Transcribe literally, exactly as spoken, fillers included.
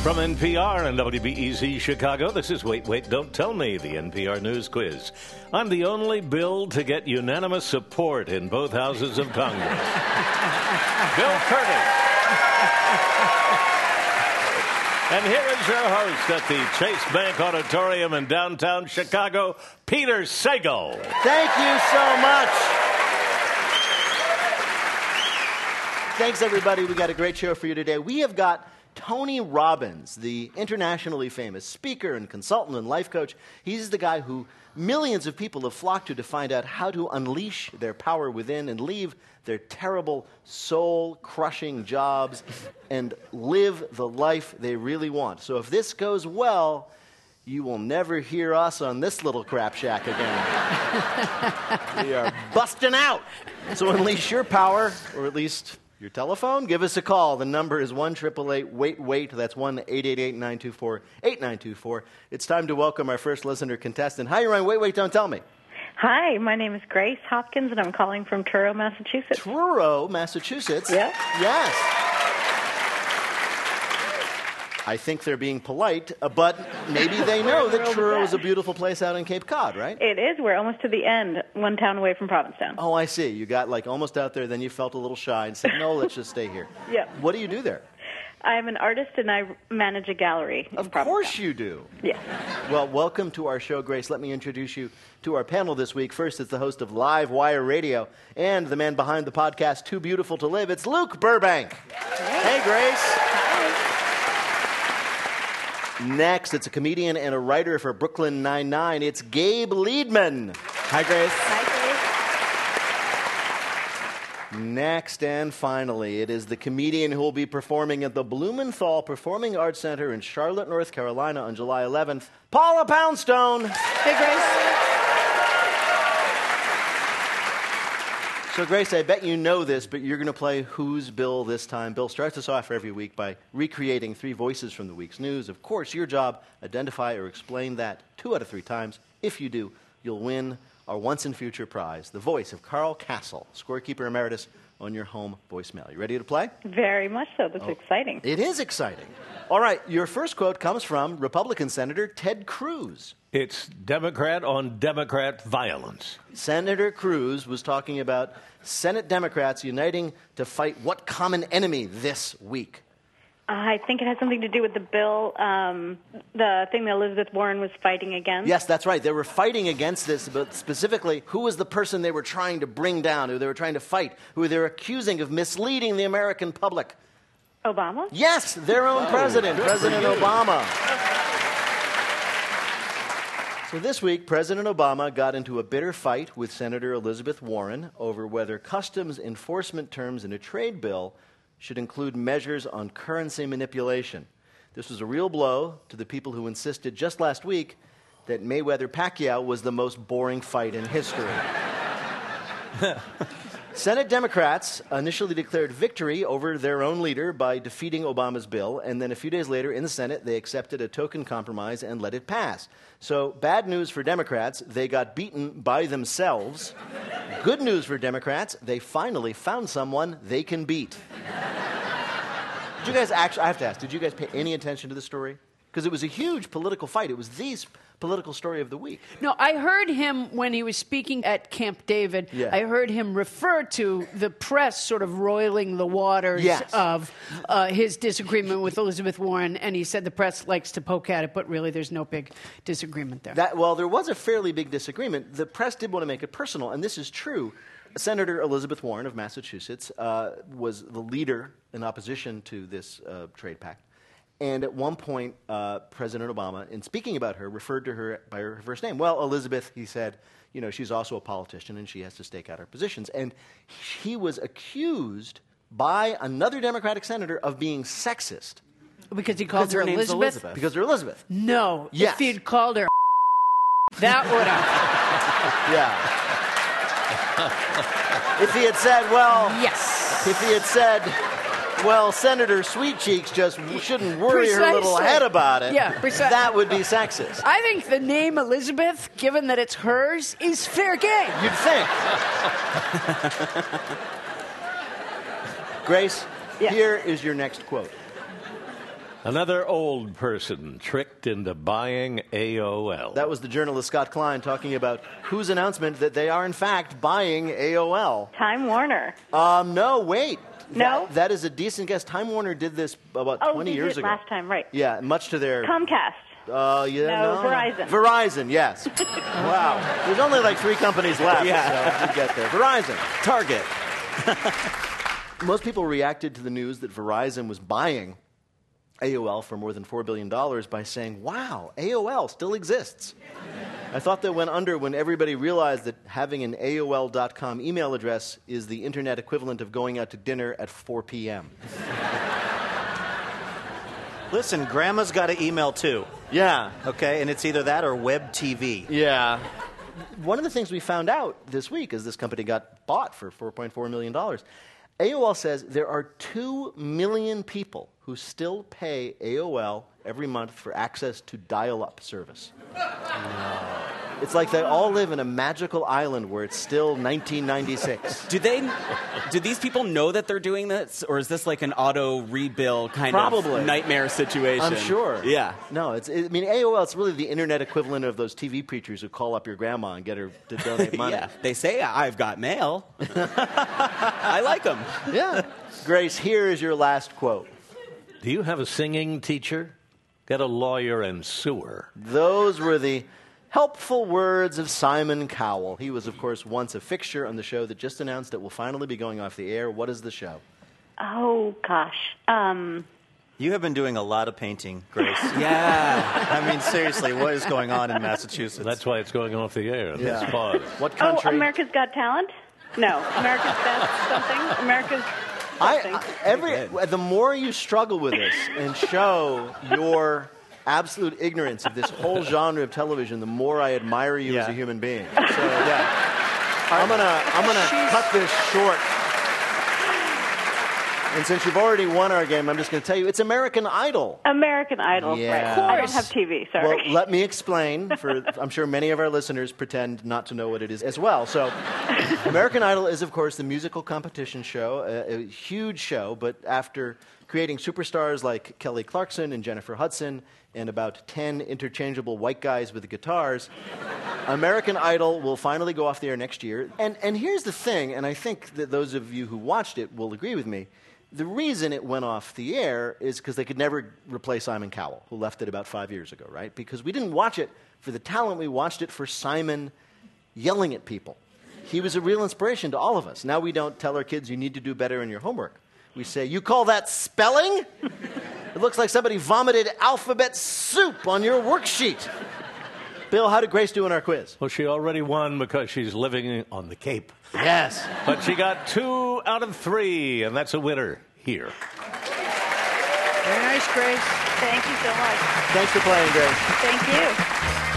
From N P R and W B E Z Chicago, this is Wait, Wait, Don't Tell Me, the N P R News Quiz. I'm the only bill to get unanimous support in both houses of Congress. Bill Curtis. And here is your host at the Chase Bank Auditorium in downtown Chicago, Peter Sagal. Thank you so much. Thanks, everybody. We got a great show for you today. We have got Tony Robbins, the internationally famous speaker and consultant and life coach. He's the guy who millions of people have flocked to to find out how to unleash their power within and leave their terrible, soul-crushing jobs and live the life they really want. So if this goes well, you will never hear us on this little crap shack again. We are busting out. So unleash your power, or at least your telephone. Give us a call. The number is one eight eight eight wait wait. That's one eight eight eight nine two four eight nine two four. It's time to welcome our first listener contestant. Hi, you're on Wait, Wait, Don't Tell Me. Hi, my name is Grace Hopkins, and I'm calling from Truro, Massachusetts. Truro, Massachusetts? Yeah. Yes. I think they're being polite, uh, but maybe they know that Truro is a beautiful place out in Cape Cod, right? It is. We're almost to the end, one town away from Provincetown. Oh, I see. You got like almost out there, then you felt a little shy and said, no, let's just stay here. Yeah. What do you do there? I'm an artist, and I manage a gallery in Of Provincetown. course you do. Yes. Well, welcome to our show, Grace. Let me introduce you to our panel this week. First, it's the host of Live Wire Radio and the man behind the podcast Too Beautiful to Live. It's Luke Burbank. Hey, Grace. Hi. Next, it's a comedian and a writer for Brooklyn Nine-Nine. It's Gabe Liedman. Hi, Grace. Hi, Grace. Next and finally, it is the comedian who will be performing at the Blumenthal Performing Arts Center in Charlotte, North Carolina on July eleventh, Paula Poundstone. Hey, Grace. So, Grace, I bet you know this, but you're going to play Who's Bill this time. Bill starts us off every week by recreating three voices from the week's news. Of course, your job, identify or explain that two out of three times. If you do, you'll win our once-and-future prize, the voice of Carl Castle, scorekeeper emeritus, on your home voicemail. You ready to play? Very much so. That's oh, exciting. It is exciting. All right, your first quote comes from Republican Senator Ted Cruz. It's Democrat on Democrat violence. Senator Cruz was talking about Senate Democrats uniting to fight what common enemy this week? I think it has something to do with the bill, um, the thing that Elizabeth Warren was fighting against. Yes, that's right. They were fighting against this, but specifically, who was the person they were trying to bring down, who they were trying to fight, who they were accusing of misleading the American public? Obama? Yes, their own Oh, president, good President for you. Obama. So this week, President Obama got into a bitter fight with Senator Elizabeth Warren over whether customs enforcement terms in a trade bill should include measures on currency manipulation. This was a real blow to the people who insisted just last week that Mayweather-Pacquiao was the most boring fight in history. Senate Democrats initially declared victory over their own leader by defeating Obama's bill, and then a few days later in the Senate, they accepted a token compromise and let it pass. So, bad news for Democrats, they got beaten by themselves. Good news for Democrats, they finally found someone they can beat. Did you guys actually, I have to ask, did you guys pay any attention to the story? Because it was a huge political fight. It was the political story of the week. No, I heard him when he was speaking at Camp David. Yeah. I heard him refer to the press sort of roiling the waters Yes. of uh, his disagreement with Elizabeth Warren, and he said the press likes to poke at it, but really there's no big disagreement there. That, well, there was a fairly big disagreement. The press did want to make it personal, and this is true. Senator Elizabeth Warren of Massachusetts uh, was the leader in opposition to this uh, trade pact. And at one point, uh, President Obama, in speaking about her, referred to her by her first name. Well, Elizabeth, he said, you know, she's also a politician and she has to stake out her positions. And he was accused by another Democratic senator of being sexist. Because he called Because her her name's Elizabeth? Elizabeth. Because they're Elizabeth. No. Yes. If he'd called her that would have. Yeah. If he had said, well, Yes. if he had said, well, Senator Sweet Cheeks just shouldn't worry her little Precisely. head about it, Yeah, precisely. that would be sexist. I think the name Elizabeth, given that it's hers, is fair game. You'd think. Grace, Yeah. here is your next quote. Another old person tricked into buying A O L. That was the journalist Scott Klein talking about whose announcement that they are, in fact, buying A O L. Time Warner. Um, no, wait. No? That, that is a decent guess. Time Warner did this about Oh, twenty they years did ago. last time, right. Yeah, much to their... Comcast. Uh, yeah, No, no, Verizon. Verizon, yes. Wow. There's only like three companies left, Yeah. so you get there. Verizon. Target. Most people reacted to the news that Verizon was buying A O L for more than four billion dollars by saying, wow, A O L still exists. I thought that went under when everybody realized that having an A O L dot com email address is the internet equivalent of going out to dinner at four p.m. Listen, Grandma's got an email too. Yeah. Okay, and it's either that or web T V. Yeah. One of the things we found out this week is this company got bought for four point four million dollars. A O L says there are two million people who still pay A O L every month for access to dial-up service. No. It's like they all live in a magical island where it's still nineteen ninety-six. Do they? Do these people know that they're doing this, or is this like an auto rebuild kind Probably. of nightmare situation? I'm sure. Yeah. No, it's. I mean, A O L. It's really the internet equivalent of those T V preachers who call up your grandma and get her to donate money. Yeah. They say I've got mail. I like them. Yeah. Grace, here is your last quote. Do you have a singing teacher? Get a lawyer and sue her. Those were the helpful words of Simon Cowell. He was, of course, once a fixture on the show that just announced it will finally be going off the air. What is the show? Oh, gosh. Um, You have been doing a lot of painting, Grace. Yeah. I mean, seriously, what is going on in Massachusetts? That's why it's going off the air. Yeah. Let's pause. What oh, country? America's Got Talent? No. America's Best something? America's I, something. I, every, the more you struggle with this and show your absolute ignorance of this whole genre of television, the more I admire you as Yeah. a human being. So, yeah. I'm gonna, I'm gonna cut this short. And since you've already won our game, I'm just going to tell you it's American Idol. American Idol. Yeah. Right. I don't have T V, sorry. Well, let me explain. For I'm sure many of our listeners pretend not to know what it is as well. So, American Idol is, of course, the musical competition show, a, a huge show. But after creating superstars like Kelly Clarkson and Jennifer Hudson and about ten interchangeable white guys with guitars, American Idol will finally go off the air next year. And and here's the thing, and I think that those of you who watched it will agree with me. The reason it went off the air is because they could never replace Simon Cowell, who left it about five years ago, right? Because we didn't watch it for the talent, we watched it for Simon yelling at people. He was a real inspiration to all of us. Now we don't tell our kids, you need to do better in your homework. We say, you call that spelling? It looks like somebody vomited alphabet soup on your worksheet. Bill, how did Grace do in our quiz? Well, she already won because she's living on the Cape. Yes. But she got two out of three, and that's a winner here. Very nice, Grace. Thank you so much. Thanks for playing, Grace. Thank you.